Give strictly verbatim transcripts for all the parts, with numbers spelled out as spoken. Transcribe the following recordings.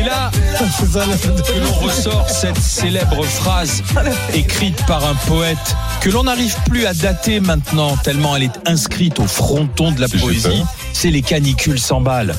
là que l'on ressort cette célèbre phrase écrite par un poète que l'on n'arrive plus à dater maintenant tellement elle est inscrite au fronton de la C'est poésie. super. C'est les canicules sans balles.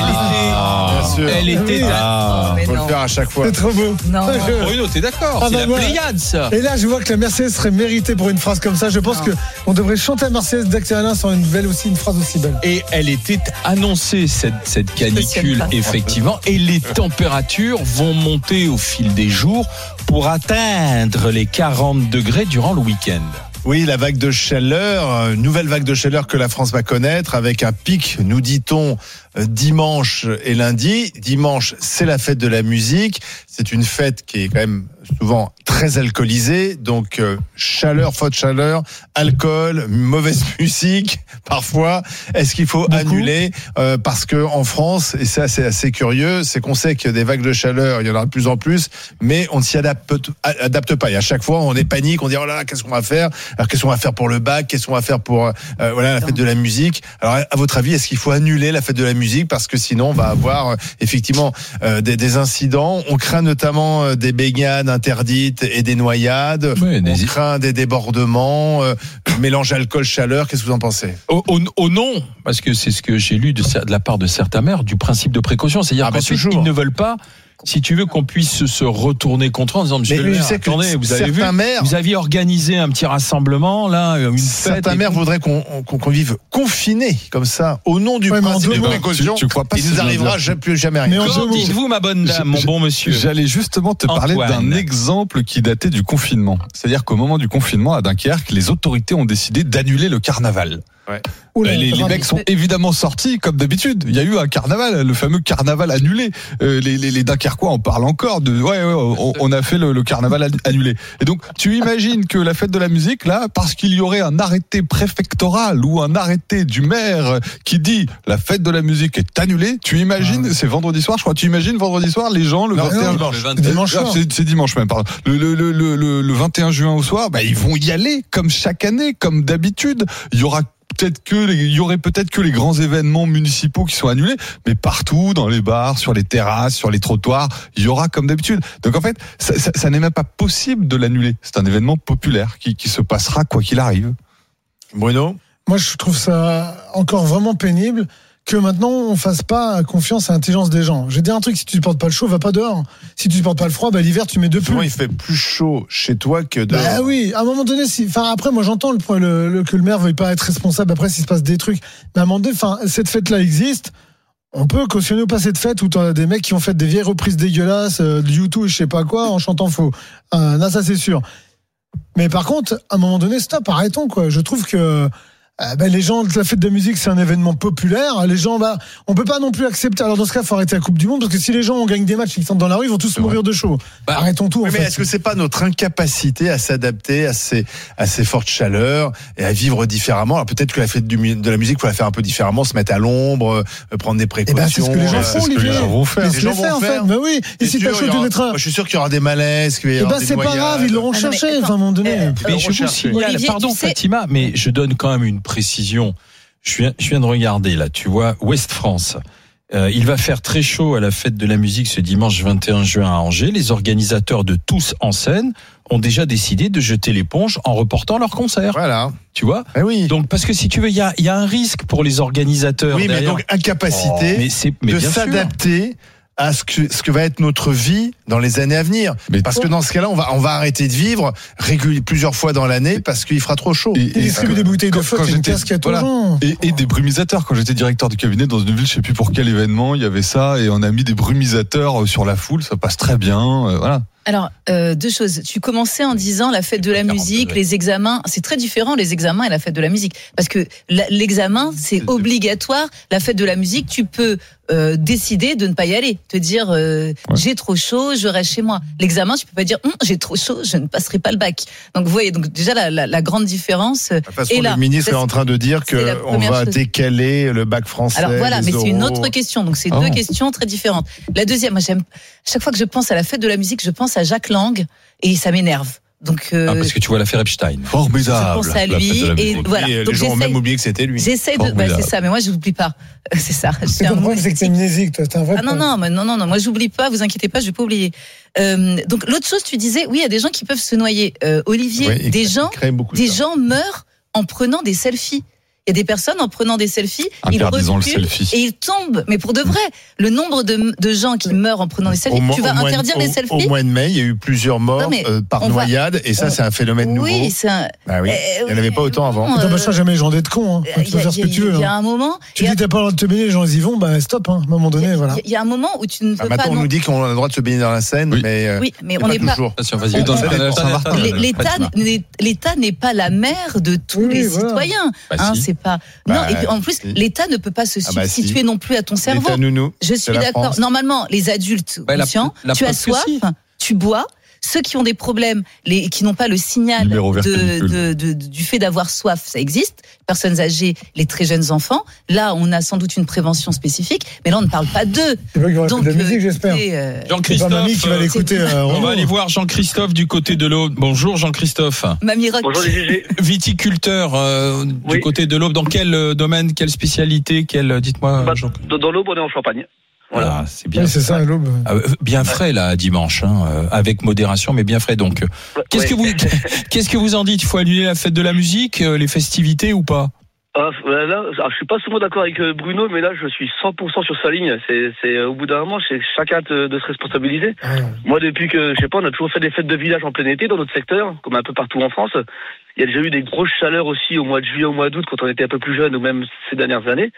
Ah, elle était, elle était. Ah, Mais faut non. le faire à chaque fois. C'est trop beau. Non. Bruno, t'es d'accord? Ah C'est bah la voilà. Pléiade, ça. Et là, je vois que la Marseillaise serait méritée pour une phrase comme ça. Je pense Non. que on devrait chanter la Marseillaise d'Actérien sans une belle aussi, une phrase aussi belle. Et elle était annoncée, cette, cette canicule, pas. effectivement. Et les températures vont monter au fil des jours pour atteindre les quarante degrés durant le week-end. Oui, la vague de chaleur, une nouvelle vague de chaleur que la France va connaître avec un pic, nous dit-on, dimanche et lundi. Dimanche, c'est la fête de la musique. C'est une fête qui est quand même souvent très alcoolisée. Donc, euh, chaleur, faute chaleur, alcool, mauvaise musique, parfois. Est-ce qu'il faut Beaucoup. annuler euh, parce que en France, et ça c'est assez curieux, c'est qu'on sait que des vagues de chaleur, il y en aura de plus en plus, mais on ne s'y adapte, adapte pas. Et à chaque fois, on est panique, on dit oh là là, qu'est-ce qu'on va faire? Alors qu'est-ce qu'on va faire pour le bac? Qu'est-ce qu'on va faire pour euh, voilà la fête de la musique? Alors à votre avis, est-ce qu'il faut annuler la fête de la musique parce que sinon on va avoir euh, effectivement euh, des, des incidents? On craint notamment euh, des baignades interdites et des noyades. Ouais, on des- craint des débordements, euh, mélange alcool-chaleur. Qu'est-ce que vous en pensez? Au, au, au nom, parce que c'est ce que j'ai lu de, cer- de la part de certains maires, du principe de précaution, c'est-à-dire Ah bah qu'ensuite toujours. ils ne veulent pas, si tu veux, qu'on puisse se, se retourner contre eux en disant Monsieur Mais le je maire, sais que attendez, vous avez vu, certains maires- vous aviez organisé un petit rassemblement là, une fête. Certains et maires tout. voudraient qu'on, qu'on, qu'on vive confiné comme ça, au nom du Ouais, mais en principe deux de mots. précaution. Tu- tu crois pas il ce nous que je veux arrivera dire ja- plus jamais rien. Mais en deux Qu'en mots. dites-vous, ma bonne dame, mon bon monsieur? J'allais justement te parler Antoine. d'un exemple qui datait du confinement. C'est-à-dire qu'au moment du confinement à Dunkerque, les autorités ont décidé d'annuler le carnaval. Oula, les, les grave. mecs sont évidemment sortis comme d'habitude. Il y a eu un carnaval, le fameux carnaval annulé. Euh, les, les, les Dunkerquois en parlent encore de ouais, ouais on, on a fait le, le carnaval annulé. Et donc tu imagines que la fête de la musique là, parce qu'il y aurait un arrêté préfectoral ou un arrêté du maire qui dit la fête de la musique est annulée. Tu imagines, Ah. c'est vendredi soir, je crois. Tu imagines vendredi soir les gens le Non, vingt et un non, Le Euh, vingt-deux. Dimanche ah, soir. c'est, c'est dimanche même, pardon. Le, le, le, le, le, le vingt et un juin au soir, bah, ils vont y aller comme chaque année, comme d'habitude. Il y aura peut-être que les, il y aurait peut-être que les grands événements municipaux qui sont annulés, mais partout, dans les bars, sur les terrasses, sur les trottoirs, il y aura comme d'habitude. Donc en fait, ça, ça, ça n'est même pas possible de l'annuler. C'est un événement populaire qui, qui se passera quoi qu'il arrive. Bruno? Moi, je trouve ça encore vraiment pénible que maintenant on fasse pas confiance à l'intelligence des gens. Je vais dire un truc, si tu supportes pas le chaud, va pas dehors. Si tu supportes pas le froid, bah l'hiver tu mets deux Souvent, pulls. il fait plus chaud chez toi que dehors. Bah oui, à un moment donné, si, enfin après, moi j'entends le, le, le- que le maire veuille pas être responsable après s'il se passe des trucs. Mais à un moment donné, enfin cette fête-là existe. On peut cautionner ou pas cette fête où t'as des mecs qui ont fait des vieilles reprises dégueulasses euh, de YouTube et je sais pas quoi en chantant faux. Euh, là, ça c'est sûr. Mais par contre, à un moment donné, stop, arrêtons quoi. Je trouve que euh, ben, les gens, la fête de musique, c'est un événement populaire. Les gens, bah, on peut pas non plus accepter. Alors dans ce cas, faut arrêter la Coupe du Monde parce que si les gens ont gagné des matchs et qu'ils sont dans la rue, ils vont tous mourir de chaud. Bah, Arrêtons tout. Oui, en mais fait. est-ce que c'est pas notre incapacité à s'adapter à ces, à ces fortes chaleurs et à vivre différemment? Alors peut-être que la fête du, mu- de la musique, faut la faire un peu différemment, se mettre à l'ombre, euh, prendre des Eh précautions. ben, c'est ce que les gens euh, font, c'est ce que Olivier. les gens vont faire. Laisse Les gens les vont faire, en fait. faire. Mais oui. Et si C'est t'as sûr, chaud, il y tu aura- mettras. Je suis sûr qu'il y aura des malaises, qu'il va y Eh avoir ben, des c'est pas noyades. grave, ils l'auront Ah non, mais cherché, attends. enfin, à un moment donné. Euh, Mais je vous rechercher. signale, Olivier, pardon tu sais- Fatima, mais je donne quand même une précision. Je viens, je viens de regarder là, tu vois, Ouest France. Euh, il va faire très chaud à la fête de la musique ce dimanche vingt et un juin à Angers. Les organisateurs de Tous en scène ont déjà décidé de jeter l'éponge en reportant leur concert. Voilà. Tu vois? Eh oui. Donc parce que si tu veux, il y a, il y a un risque pour les organisateurs. Oui, mais derrière. donc incapacité mais c'est mais de bien sûr. s'adapter à ce que, ce que va être notre vie dans les années à venir. Mais Parce que dans ce cas-là, on va, on va arrêter de vivre régulièrement plusieurs fois dans l'année parce qu'il fera trop chaud. Et- Il distribue des bouteilles de quand- feu, quand c'est une j'étais- casquette aux voilà. gens. Et, et des brumisateurs. Quand j'étais directeur de cabinet dans une ville, je sais plus pour quel événement, il y avait ça, et on a mis des brumisateurs sur la foule, ça passe très bien, euh, voilà. Alors, euh, deux choses. Tu commençais en disant la fête de la quarante musique, degrés. les examens. C'est très différent, les examens et la fête de la musique. Parce que la- l'examen, c'est obligatoire. La fête de la musique, tu peux euh, décider de ne pas y aller. Te dire, euh, Ouais. j'ai trop chaud, je reste chez moi. L'examen, tu peux pas dire, Hum, j'ai trop chaud, je ne passerai pas le bac. Donc, vous voyez, donc déjà, la, la, la grande différence. De toute façon, Et là, le ministre ça, est en train de dire c'est la qu'on première va chose. décaler le bac français. Alors voilà, les mais c'est une oraux. autre question. Donc c'est Ah deux bon. questions très différentes. La deuxième, moi j'aime chaque fois que je pense à la fête de la musique, je pense à Jacques Lang et ça m'énerve Donc, euh, Ah, parce que tu vois l'affaire Epstein. je Formidable. pense à la lui fête de la et musique. voilà. Et Donc, les gens ont j'essaye- même oublié que c'était lui. J'essaie de, bah, Formidable. c'est ça, mais moi je n'oublie pas. C'est ça. Je suis C'est un ton problème, mauvais c'est que t'es amnésique, toi. C'est un vrai Ah non, problème. non, mais non, non, non, moi j'oublie pas, vous inquiétez pas, je vais pas oublier. Euh, donc l'autre chose, tu disais, oui, il y a des gens qui peuvent se noyer. Euh, Olivier, Ouais, il des crée- gens, il crée beaucoup de des ça. gens meurent en prenant des selfies. Il y a des personnes en prenant des selfies, ils Interdisons le reculent selfie. et ils tombent. Mais pour de vrai, le nombre de, de gens qui meurent en prenant des selfies, Au mois- tu vas au mois de- interdire au- les selfies. Au mois de mai, il y a eu plusieurs morts Non, mais euh, par on va- noyade, et ça, on- c'est un phénomène nouveau. Oui, c'est un. Ah oui. Euh, Il n'y en avait pas autant avant. bon, T'as euh, pas jamais les gens d'être cons, hein. Il Tu y, peux a- faire ce il que y a- tu veux. il y a hein. un moment. Tu il y a- dis t'as pas le droit de te baigner, les gens ils y vont, bah stop, hein. À un moment donné, voilà. Il y a un moment où tu ne Ah, peux maintenant, pas. on non- nous dit qu'on a le droit de se baigner dans la Seine, Oui. mais, euh, Oui, mais c'est on n'est pas. toujours. Attention, vas-y. Et dans le Attends, canal attends, Saint-Martin. attends, L'É- attends, L'État Fatima. n'est- l'État n'est pas la mère de tous Oui, les voilà. citoyens. Bah, Hein, si. c'est pas. Bah, non, et puis, en plus, si. l'État ne peut pas se Ah bah, si. substituer non plus à ton cerveau. L'État nounou. Je c'est suis la d'accord. France. Normalement, les adultes Bah, la- conscients, la tu as preuve que soif, si. tu bois. Ceux qui ont des problèmes, les qui n'ont pas le signal Numéro vert de, pellicule. de, de- du fait d'avoir soif, ça existe. Personnes âgées, les très jeunes enfants. Là, on a sans doute une prévention spécifique, mais là, on ne parle pas d'eux. C'est pas qu'il y aura Donc, de la euh, musique, j'espère. écoutez, euh, C'est pas Jean-Christophe. mamie qui va euh, l'écouter. euh, On Renaud. va aller voir Jean-Christophe du côté de l'Aube. Bonjour Jean-Christophe. Mamie Rock. Bonjour les G G. Viticulteur euh, du Oui. côté de l'Aube. Dans quel euh, domaine, quelle spécialité, quel euh, dites-moi Bah, Jean. dans dans l'Aube, on est en Champagne. Voilà. Ah, c'est bien. Oui, c'est ça, à l'aube. Ah, euh, bien frais là dimanche, hein, euh, avec modération, mais bien frais. Donc, euh, qu'est-ce Ouais. que vous, qu'est-ce que vous en dites? Il faut annuler la fête de la musique, euh, les festivités ou pas? Ah, là, là, je suis pas souvent d'accord avec euh, Bruno, mais là, je suis cent pour cent sur sa ligne. C'est, c'est euh, au bout d'un moment, c'est chacun de, de se responsabiliser. Ah, Moi, depuis que, je sais pas, on a toujours fait des fêtes de village en plein été dans notre secteur, comme un peu partout en France. Il y a déjà eu des grosses chaleurs aussi au mois de juillet, au mois d'août, quand on était un peu plus jeune, ou même ces dernières années.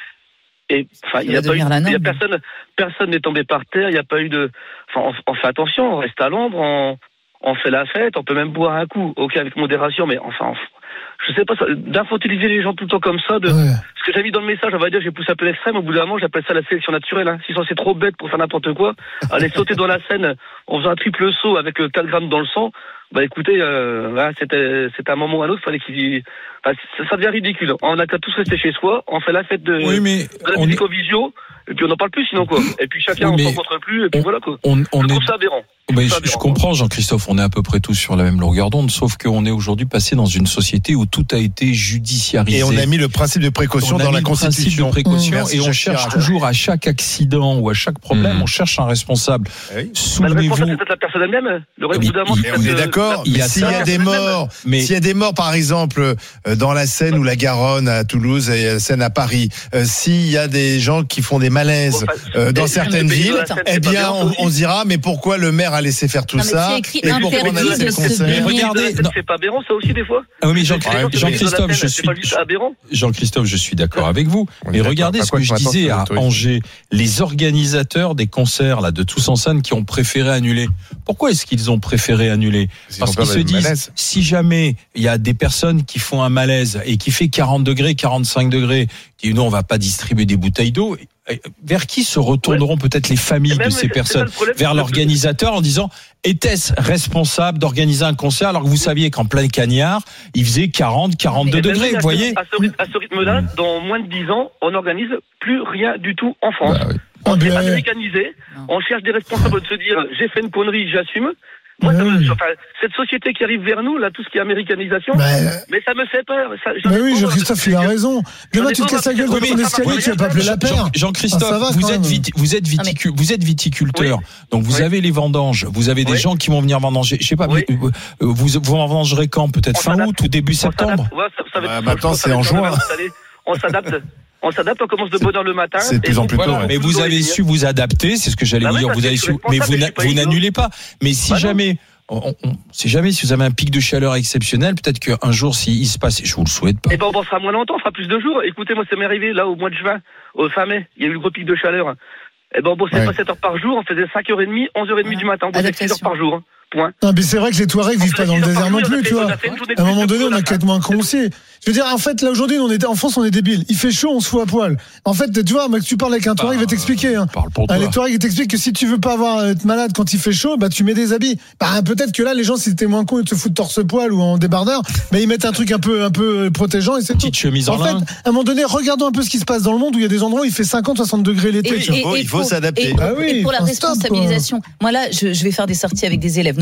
Et enfin, il y va a pas eu, devenir la il y a norme. personne, personne n'est tombé par terre. Il n'y a pas eu de. Enfin, on, on fait attention, on reste à l'ombre, on, on fait la fête, on peut même boire un coup, ok, avec modération, mais enfin, on- je sais pas, ça- d'infantiliser les gens tout le temps comme ça, de. ouais. Ce que j'ai mis dans le message, on va dire, j'ai poussé un peu l'extrême. Au bout d'un moment, j'appelle ça la sélection naturelle. Hein. S'ils sont assez trop bêtes pour faire n'importe quoi, aller sauter dans la Seine en faisant un triple saut avec euh, quatre grammes dans le sang, bah écoutez, euh, voilà, c'était, c'était un moment ou un autre, fallait qu'ils. Enfin, ça, ça devient ridicule. On a qu'à tous rester chez soi, on fait la fête de, Oui, mais de la on, musique au visio, et puis on n'en parle plus sinon quoi. Et puis chacun, Oui, on mais s'en rencontre plus, et puis voilà quoi. on, on Je est. trouve ça aberrant. Mais Ça je, je aberrant. comprends, Jean-Christophe, on est à peu près tous sur la même longueur d'onde, sauf qu'on est aujourd'hui passé dans une société où tout a été judiciarisé. Et on a mis le principe de précaution On a dans mis la le principe Constitution. de précaution Merci, et on Jacques cherche Chirac. toujours à chaque accident ou à chaque problème, Mmh. on cherche un responsable. Oui. Bah, le Souvenez-vous. responsable, c'est peut-être la personne elle-même. Le reste, Oui, au bout d'un moment, il- c'est Et on peut-être, est euh, d'accord, il y mais a s'il ça, y a des morts, mais s'il y a des morts, par exemple, euh, dans la Seine ou la Garonne à Toulouse et la Seine à Paris, euh, s'il y a des gens qui font des malaises euh, dans Et- certaines et- et- villes, et- eh c'est pas bien, bien, on, aussi. on se dira, mais pourquoi le maire a laissé faire tout Non, mais ça qui a écrit et pourquoi on a interdit laissé de le se concert baigner. regardez, non. C'est pas aberrant, ça aussi, des fois. Ah oui, mais Jean- Les gens se baignent dans Jean-Christophe, la je Seine, suis, c'est pas juste aberrant. Jean-Christophe, je suis d'accord avec vous. On est Mais d'accord. regardez Pas ce quoi que je qu'on attend disais sur à les touristes. Angers, les organisateurs des concerts là de Tous en Scène qui ont préféré annuler. Pourquoi est-ce qu'ils ont préféré annuler? Ils Parce ont peur qu'ils se d'être disent, malaises. si jamais il y a des personnes qui font un malaise et qui fait quarante degrés, quarante-cinq degrés, qui disent non, on va pas distribuer des bouteilles d'eau. Vers qui se retourneront peut-être les familles Et même, de ces c'est- c'est personnes? pas le problème, Vers c'est que- l'organisateur en disant, était-ce responsable d'organiser un concert alors que vous saviez qu'en plein cagnard, il faisait quarante, quarante-deux Et même degrés, à vous ce- voyez? À ce, rythme- à ce rythme-là, dans moins de dix ans, on n'organise plus rien du tout en France. Bah oui. Ah, On s'est ben, américanisé, Non. on cherche des responsables de se dire j'ai fait une connerie, j'assume. Moi, ça me- Oui. enfin, cette société qui arrive vers nous, là, tout ce qui est américanisation, bah, mais ça me fait peur. Ça, j'en bah ai oui, pas, Jean-Christophe, il a raison. Demain, tu te casses la gueule dans Oui, ton mais- escalier, tu vas pas appeler la paire. Jean- Jean-Christophe, Ah, ça va, vous, quand êtes même. viti- vous êtes viticu- vous êtes viticulteur, donc vous Oui. avez les vendanges, vous avez des Oui. gens qui vont venir vendanger. Je sais pas, Oui. vous, vous, vous vendangerez quand? Peut-être On fin s'adapte. août ou début On septembre? s'adapte. Ouais, ça- ça va être- Bah, je maintenant, pense que c'est ça va en être juin. cette année. On s'adapte. On s'adapte, on commence de bonne heure le matin. C'est de et plus en on- plus Voilà, tôt, ouais. mais vous Tout avez doit su vous adapter, c'est ce que j'allais Bah vous oui, dire. parce Vous que avez je su, suis mais vous, responsable, n'a- je suis pas vous idiot. n'annulez pas. Mais si Bah non. jamais, on, on, si jamais si vous avez un pic de chaleur exceptionnel, peut-être qu'un jour, s'il il se passe, je vous le souhaite pas. Eh ben, on sera moins longtemps, on fera plus de jours. Écoutez, moi, ça m'est arrivé, là, au mois de juin, au fin mai, il y a eu le gros pic de chaleur. Eh ben, on bossait Ouais. pas sept heures par jour, on faisait cinq heures trente, onze heures trente du matin, on bossait six heures Adaptation. par jour. hein. Point. Non, mais c'est vrai que les Touaregs vivent pas dans le désert non plus, tu vois. À un moment donné, on a qu'à être moins con aussi. Je veux dire, en fait, là, aujourd'hui, on est, en France, on est débile. Il fait chaud, on se fout à poil. En fait, tu vois, mec, tu parles avec un Touareg, il va t'expliquer, hein. Parle pour Ah, toi. les Touaregs, ils t'expliquent que si tu veux pas avoir être malade quand il fait chaud, bah tu mets des habits. Bah peut-être que là, les gens, s'ils étaient moins cons, ils te foutent torse-poil ou en débardeur, mais ils mettent un truc un peu, un peu protégeant et c'est tout. Petite chemise en En fait, lin. à un moment donné, regardons un peu ce qui se passe dans le monde où il y a des endroits où il fait cinquante, soixante degrés l'été. Et- tu vois. il faut- il faut pour- s'adapter. et pour- Ah oui, et pour la enfin, stop, responsabilisation, moi là, je, je vais faire des sorties avec des élèves,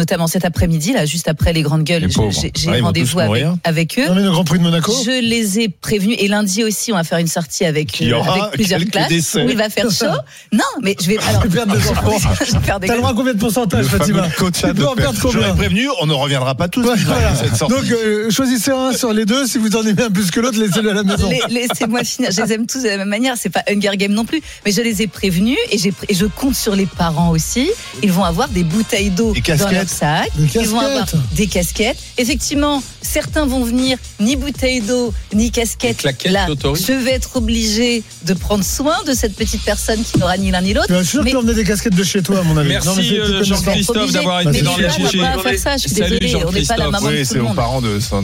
notamment cet après-midi, là, juste après les grandes gueules, Les je- pauvres. j'ai j'ai Ouais, ils vont rendez-vous tous avec, mourir. avec eux. Non, mais le Grand Prix de Monaco. Je les ai prévenus. Et lundi aussi, on va faire une sortie avec, Il y euh, aura avec plusieurs quelques classes décès. où il va faire chaud. Non, mais je vais. Alors, Je vais perdre des enfants. je vais faire des T'as le droit à combien de pourcentage, Le Fatima? fameux quota Tu de peux en perdre J'aurais combien? prévenu, on ne reviendra pas tous. Ouais, voilà. Cette sortie. Donc, euh, choisissez un sur les deux. Si vous en aimez un plus que l'autre, laissez-le à la maison. Les- Laissez-moi finir. Je les aime tous de la même manière. C'est pas Hunger Game non plus. Mais je les ai prévenus et, j'ai, et je compte sur les parents aussi. Ils vont avoir des bouteilles d'eau Des dans leur casquettes. sac. Des Ils vont avoir casquettes. des casquettes. Effectivement, certains vont venir ni bouteille d'eau, ni casquette. Les claquettes Là, t'autorisent je vais être obligée de prendre soin de cette petite personne qui n'aura ni l'un ni l'autre. Je suis sûr que Mais- tu emmenais des casquettes de chez toi, à mon avis. Merci, Non, mais c'est- euh, c'est- Jean-Christophe, Obligé. d'avoir été Mais dans je les suis pas- on chichés. va pas faire ça. Je suis Salut, désolée. On n'est pas la Jean-Christophe. maman de Oui, tout c'est le aux monde. parents de